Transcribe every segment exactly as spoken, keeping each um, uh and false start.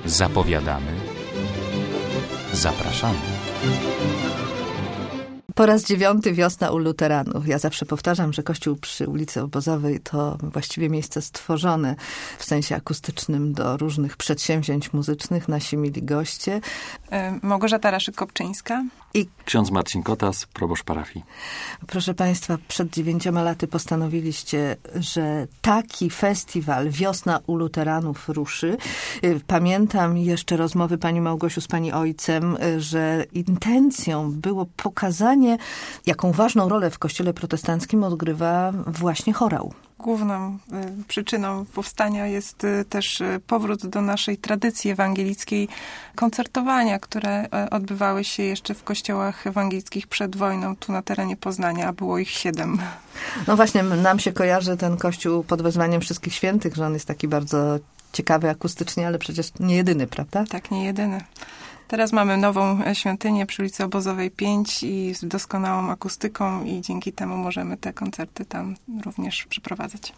Zapowiadamy. Zapraszamy. Po raz dziewiąty wiosna u luteranów. Ja zawsze powtarzam, że kościół przy ulicy Obozowej to właściwie miejsce stworzone w sensie akustycznym do różnych przedsięwzięć muzycznych. Nasi mili goście. Małgorzata Raszyk-Kopczyńska. I ksiądz Marcin Kotas, proboszcz parafii. Proszę Państwa, przed dziewięcioma laty postanowiliście, że taki festiwal Wiosna u luteranów ruszy. Pamiętam jeszcze rozmowy pani Małgosiu z pani ojcem, że intencją było pokazanie, jaką ważną rolę w kościele protestanckim odgrywa właśnie chorał. Główną y, przyczyną powstania jest y, też y, powrót do naszej tradycji ewangelickiej koncertowania, które y, odbywały się jeszcze w kościołach ewangelickich przed wojną, tu na terenie Poznania, a było ich siedem. No właśnie, nam się kojarzy ten kościół pod wezwaniem Wszystkich Świętych, że on jest taki bardzo ciekawy akustycznie, ale przecież nie jedyny, prawda? Tak, nie jedyny. Teraz mamy nową świątynię przy ulicy Obozowej pięć i z doskonałą akustyką i dzięki temu możemy te koncerty tam również przeprowadzać.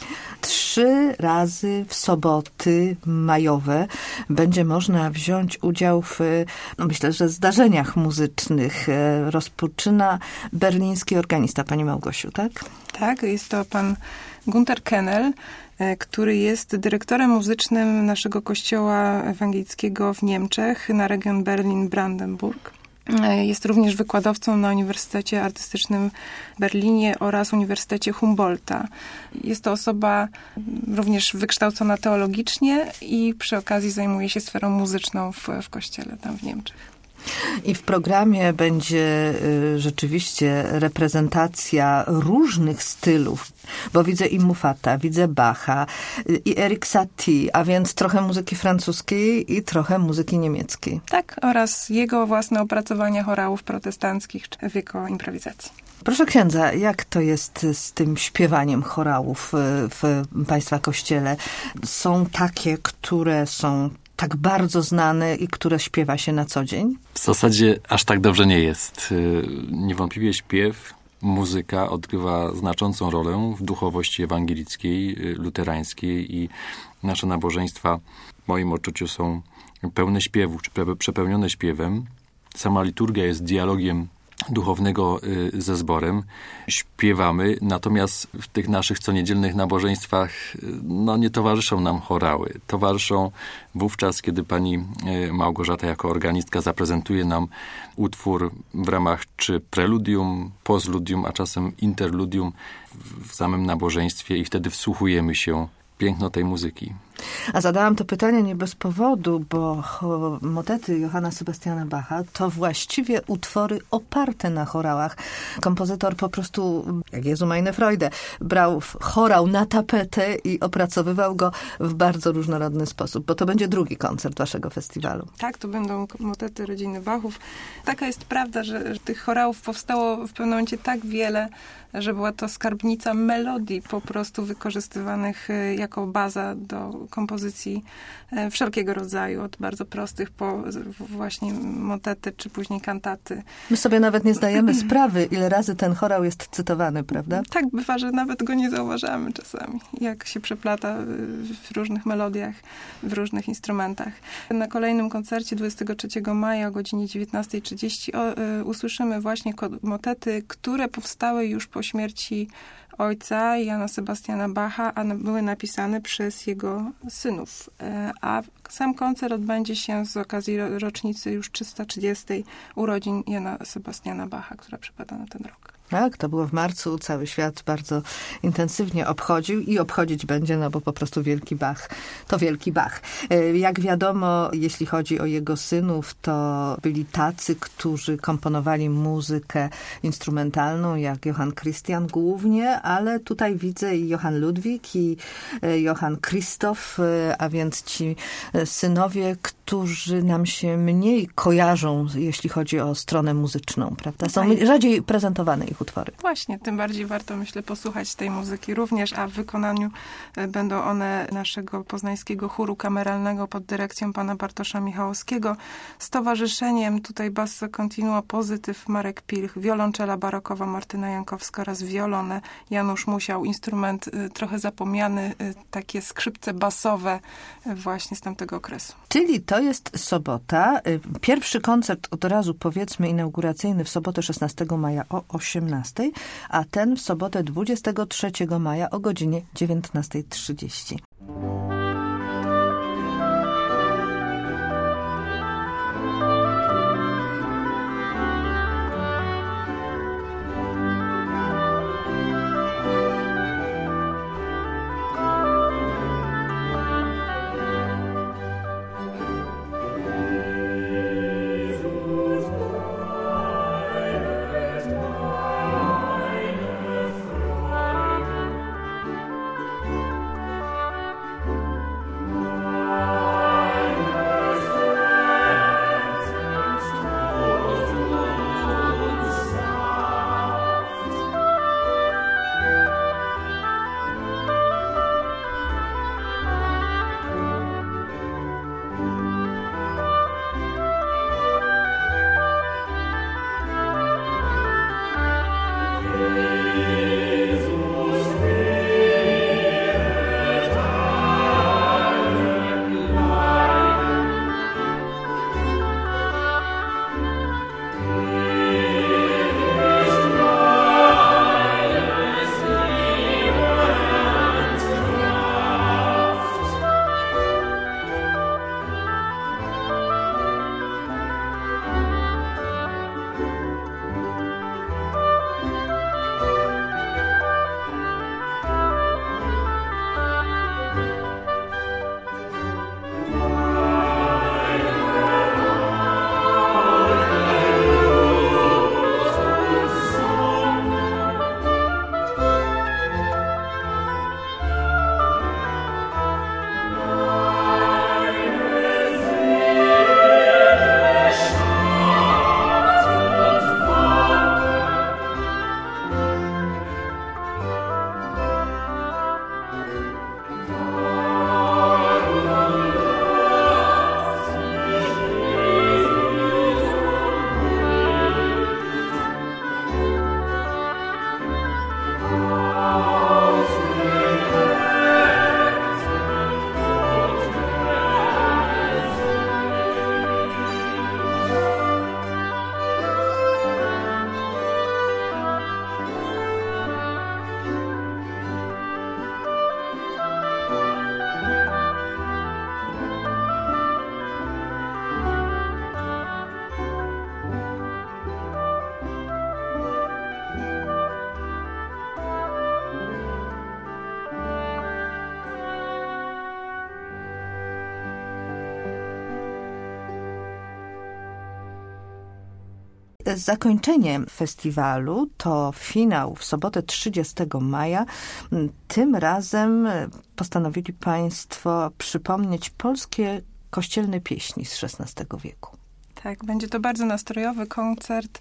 Trzy razy w soboty majowe będzie można wziąć udział w, no myślę, że zdarzeniach muzycznych. Rozpoczyna berliński organista, pani Małgosiu, tak? Tak, jest to pan Gunter Kennel, który jest dyrektorem muzycznym naszego kościoła ewangelickiego w Niemczech na region Berlin-Brandenburg. Jest również wykładowcą na Uniwersytecie Artystycznym w Berlinie oraz Uniwersytecie Humboldta. Jest to osoba również wykształcona teologicznie i przy okazji zajmuje się sferą muzyczną w, w kościele tam w Niemczech. I w programie będzie y, rzeczywiście reprezentacja różnych stylów, bo widzę i Muffata, widzę Bacha, y, i Erik Satie, a więc trochę muzyki francuskiej i trochę muzyki niemieckiej. Tak, oraz jego własne opracowania chorałów protestanckich w jego improwizacji. Proszę księdza, jak to jest z tym śpiewaniem chorałów w państwa kościele? Są takie, które są tak bardzo znane i które śpiewa się na co dzień? W zasadzie aż tak dobrze nie jest. Niewątpliwie śpiew, muzyka odgrywa znaczącą rolę w duchowości ewangelickiej, luterańskiej i nasze nabożeństwa w moim odczuciu są pełne śpiewu, czy przepełnione śpiewem. Sama liturgia jest dialogiem duchownego ze zborem. Śpiewamy, natomiast w tych naszych coniedzielnych nabożeństwach no, nie towarzyszą nam chorały. Towarzyszą wówczas, kiedy pani Małgorzata jako organistka zaprezentuje nam utwór w ramach czy preludium, postludium, a czasem interludium w samym nabożeństwie i wtedy wsłuchujemy się w piękno tej muzyki. A zadałam to pytanie nie bez powodu, bo motety Johanna Sebastiana Bacha to właściwie utwory oparte na chorałach. Kompozytor po prostu, jak Jezu meine Freude, brał chorał na tapetę i opracowywał go w bardzo różnorodny sposób, bo to będzie drugi koncert waszego festiwalu. Tak, to będą motety rodziny Bachów. Taka jest prawda, że, że tych chorałów powstało w pewnym momencie tak wiele, że była to skarbnica melodii po prostu wykorzystywanych jako baza do kompozycji wszelkiego rodzaju, od bardzo prostych po właśnie motety, czy później kantaty. My sobie nawet nie zdajemy sprawy, ile razy ten chorał jest cytowany, prawda? Tak, bywa, że nawet go nie zauważamy czasami, jak się przeplata w różnych melodiach, w różnych instrumentach. Na kolejnym koncercie dwudziestego trzeciego maja o godzinie dziewiętnasta trzydzieści usłyszymy właśnie motety, które powstały już po śmierci ojca Jana Sebastiana Bacha, a były napisane przez jego synów. A sam koncert odbędzie się z okazji rocznicy już trzysta trzydziestej urodzin Jana Sebastiana Bacha, która przypada na ten rok. Tak, to było w marcu. Cały świat bardzo intensywnie obchodził i obchodzić będzie, no bo po prostu wielki Bach to wielki Bach. Jak wiadomo, jeśli chodzi o jego synów, to byli tacy, którzy komponowali muzykę instrumentalną, jak Johann Christian głównie, ale tutaj widzę i Johann Ludwik, i Johann Christoph, a więc ci synowie, którzy nam się mniej kojarzą, jeśli chodzi o stronę muzyczną, prawda? Są Tak. rzadziej prezentowane ich utwory. Właśnie, tym bardziej warto, myślę, posłuchać tej muzyki również, a w wykonaniu e, będą one naszego poznańskiego chóru kameralnego pod dyrekcją pana Bartosza Michałowskiego, z towarzyszeniem tutaj basso continuo pozytyw Marek Pilch, wiolonczela barokowa Martyna Jankowska oraz wiolonę Janusz Musiał, instrument e, trochę zapomniany, e, takie skrzypce basowe e, właśnie z tamtego okresu. Czyli to jest sobota. Pierwszy koncert od razu, powiedzmy, inauguracyjny w sobotę szesnastego maja o osiemnastej, a ten w sobotę dwudziestego trzeciego maja o godzinie dziewiętnasta trzydzieści. Zakończenie festiwalu to finał w sobotę trzydziestego maja. Tym razem postanowili Państwo przypomnieć polskie kościelne pieśni z szesnastego wieku. Tak, będzie to bardzo nastrojowy koncert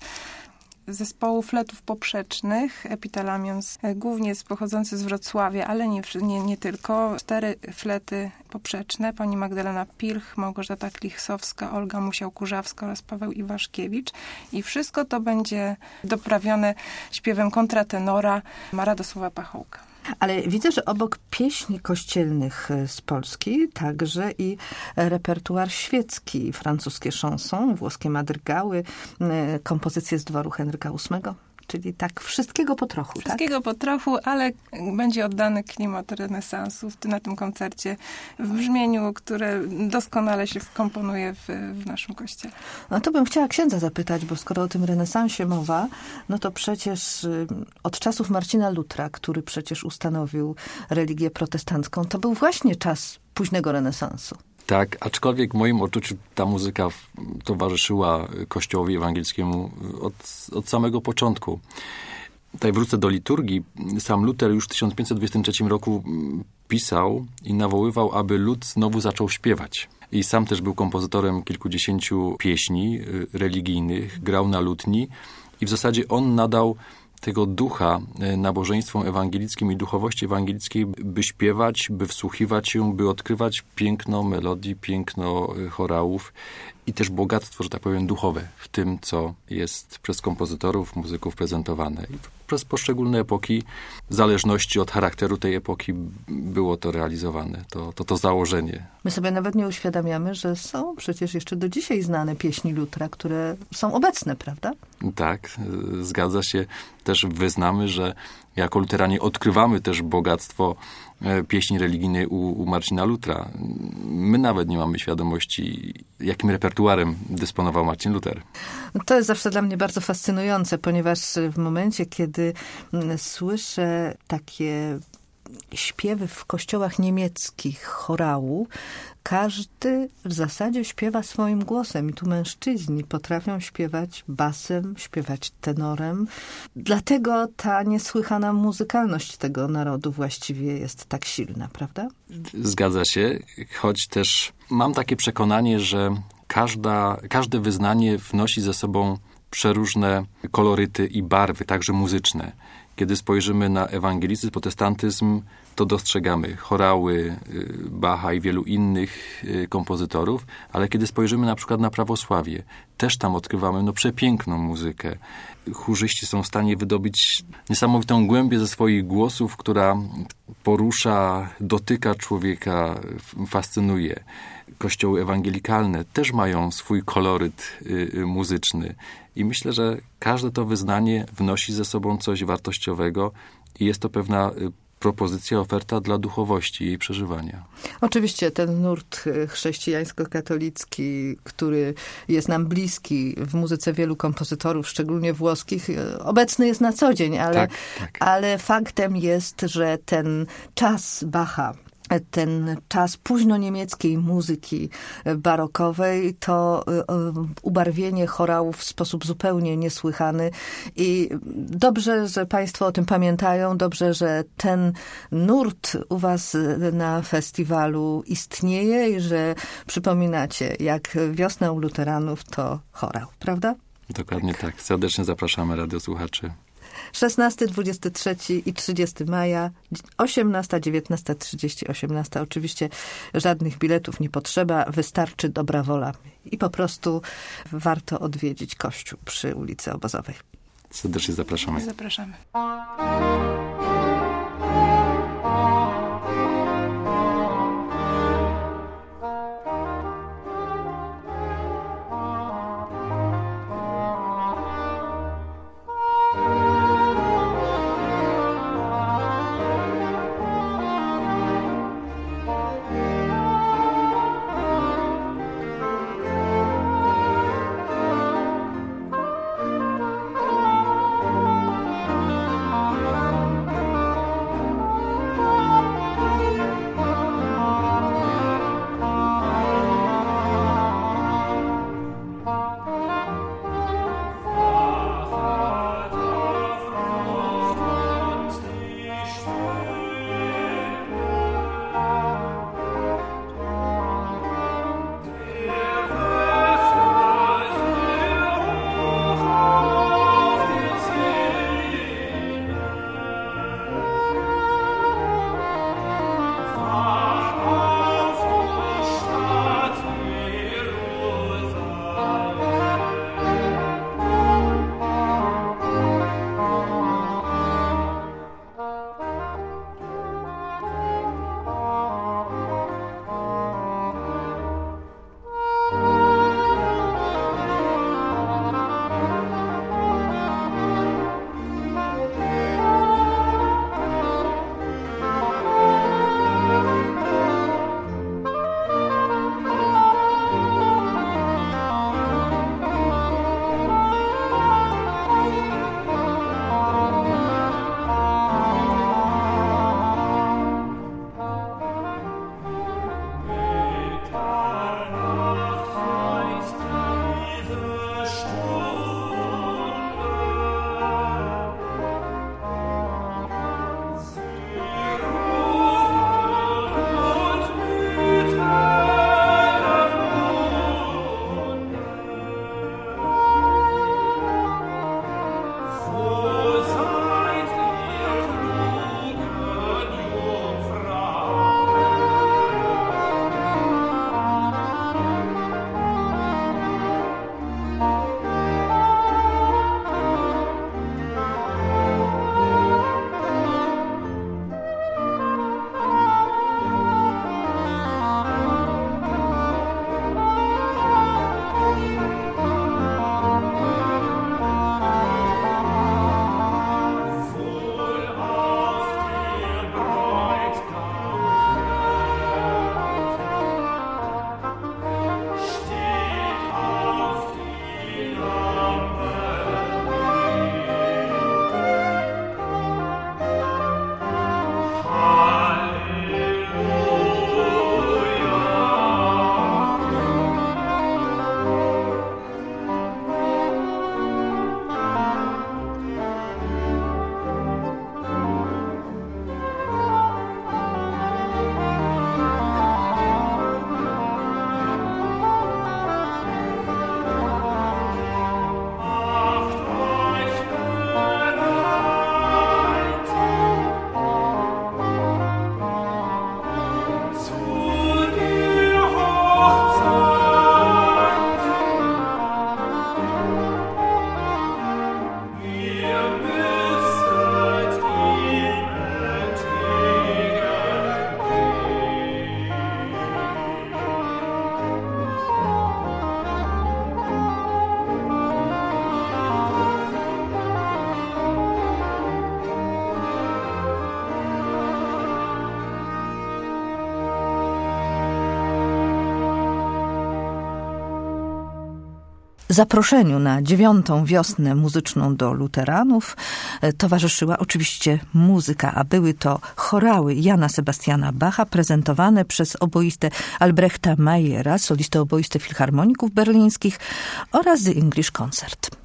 zespołu fletów poprzecznych, Epitalamions, głównie pochodzący z Wrocławia, ale nie, nie, nie tylko. Cztery flety poprzeczne, pani Magdalena Pilch, Małgorzata Klichsowska, Olga Musiał-Kurzawska oraz Paweł Iwaszkiewicz. I wszystko to będzie doprawione śpiewem kontratenora Radosława Pachołka. Ale widzę, że obok pieśni kościelnych z Polski także i repertuar świecki, francuskie chanson, włoskie madrygały, kompozycje z dworu Henryka ósmego. Czyli tak wszystkiego po trochu, Wszystkiego tak? po trochu, ale będzie oddany klimat renesansu na tym koncercie w brzmieniu, które doskonale się wkomponuje w, w naszym kościele. No to bym chciała księdza zapytać, bo skoro o tym renesansie mowa, no to przecież od czasów Marcina Lutra, który przecież ustanowił religię protestancką, to był właśnie czas późnego renesansu. Tak, aczkolwiek w moim odczuciu ta muzyka towarzyszyła Kościołowi Ewangelickiemu od, od samego początku. Tutaj wrócę do liturgii. Sam Luter już w tysiąc pięćset dwudziestym trzecim roku pisał i nawoływał, aby lud znowu zaczął śpiewać. I sam też był kompozytorem kilkudziesięciu pieśni religijnych, grał na lutni i w zasadzie on nadał tego ducha nabożeństwom ewangelickim i duchowości ewangelickiej, by śpiewać, by wsłuchiwać się, by odkrywać piękno melodii, piękno chorałów i też bogactwo, że tak powiem, duchowe w tym, co jest przez kompozytorów, muzyków prezentowane. I przez poszczególne epoki, w zależności od charakteru tej epoki, było to realizowane, to to, to założenie. My sobie nawet nie uświadamiamy, że są przecież jeszcze do dzisiaj znane pieśni Lutra, które są obecne, prawda? Tak, zgadza się. Też wyznamy, że jako luteranie odkrywamy też bogactwo pieśni religijnej u, u Marcina Lutra. My nawet nie mamy świadomości, jakim repertuarem dysponował Marcin Luther. To jest zawsze dla mnie bardzo fascynujące, ponieważ w momencie, kiedy słyszę takie śpiewy w kościołach niemieckich chorału, każdy w zasadzie śpiewa swoim głosem. I tu mężczyźni potrafią śpiewać basem, śpiewać tenorem. Dlatego ta niesłychana muzykalność tego narodu właściwie jest tak silna, prawda? Zgadza się, choć też mam takie przekonanie, że każda, każde wyznanie wnosi ze sobą przeróżne koloryty i barwy, także muzyczne. Kiedy spojrzymy na ewangelicyzm, protestantyzm, to dostrzegamy chorały Bacha i wielu innych kompozytorów, ale kiedy spojrzymy na przykład na prawosławie, też tam odkrywamy no, przepiękną muzykę. Chórzyści są w stanie wydobyć niesamowitą głębię ze swoich głosów, która porusza, dotyka człowieka, fascynuje. Kościoły ewangelikalne też mają swój koloryt y, muzyczny. I myślę, że każde to wyznanie wnosi ze sobą coś wartościowego i jest to pewna y, propozycja, oferta dla duchowości i jej przeżywania. Oczywiście ten nurt chrześcijańsko-katolicki, który jest nam bliski w muzyce wielu kompozytorów, szczególnie włoskich, obecny jest na co dzień, ale, tak, tak. ale faktem jest, że ten czas Bacha, ten czas późno-niemieckiej muzyki barokowej, to ubarwienie chorałów w sposób zupełnie niesłychany i dobrze, że państwo o tym pamiętają, dobrze, że ten nurt u was na festiwalu istnieje i że przypominacie, jak wiosna u luteranów to chorał, prawda? Dokładnie tak. Serdecznie zapraszamy radiosłuchaczy. szesnastego, dwudziestego trzeciego i trzydziestego maja, osiemnasta, dziewiętnasta, trzydziesta, osiemnasta. Oczywiście żadnych biletów nie potrzeba, wystarczy dobra wola. I po prostu warto odwiedzić kościół przy ulicy Obozowej. Serdecznie zapraszamy. Zapraszamy. Zaproszeniu na dziewiątą wiosnę muzyczną do luteranów towarzyszyła oczywiście muzyka, a były to chorały Jana Sebastiana Bacha prezentowane przez oboistę Albrechta Mayera, solistę oboistę filharmoników berlińskich oraz The English Concert.